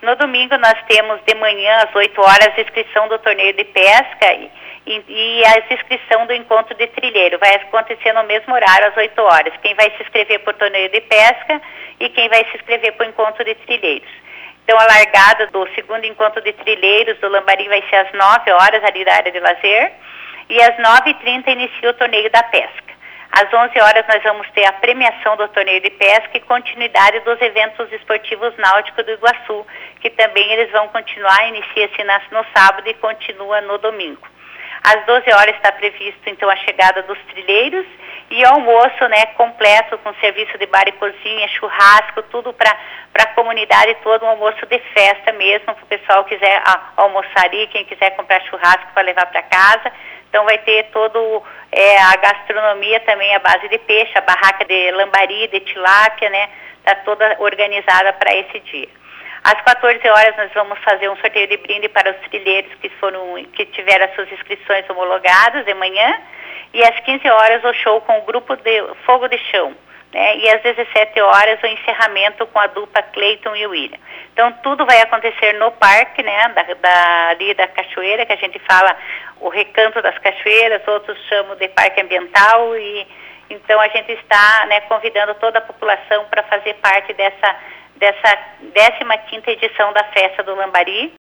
No domingo nós temos de manhã às 8 horas a inscrição do torneio de pesca e a inscrição do encontro de trilheiro. Vai acontecer no mesmo horário, às 8 horas. Quem vai se inscrever por torneio de pesca e quem vai se inscrever por encontro de trilheiros. Então a largada do segundo encontro de trilheiros do Lambari vai ser às 9 horas ali da área de lazer e às 9h30 inicia o torneio da pesca. Às 11 horas nós vamos ter a premiação do torneio de pesca e continuidade dos eventos esportivos náuticos do Iguaçu, que também eles vão continuar, inicia-se no sábado e continua no domingo. Às 12 horas está previsto então a chegada dos trilheiros e almoço, né, completo com serviço de bar e cozinha, churrasco, tudo para a comunidade toda, um almoço de festa mesmo, para o pessoal que quiser almoçar ali, quem quiser comprar churrasco para levar para casa. Então vai ter todo a gastronomia também à base de peixe, a barraca de lambari, de tilápia, né? Está toda organizada para esse dia. Às 14 horas nós vamos fazer um sorteio de brinde para os trilheiros que tiveram as suas inscrições homologadas de manhã. E às 15 horas o show com o grupo de Fogo de Chão. Né? E às 17 horas o encerramento com a dupla Cleiton e William. Então tudo vai acontecer no parque, né, ali da cachoeira, que a gente fala o Recanto das Cachoeiras, outros chamam de Parque Ambiental, e então a gente está, né, convidando toda a população para fazer parte dessa 15ª edição da Festa do Lambari,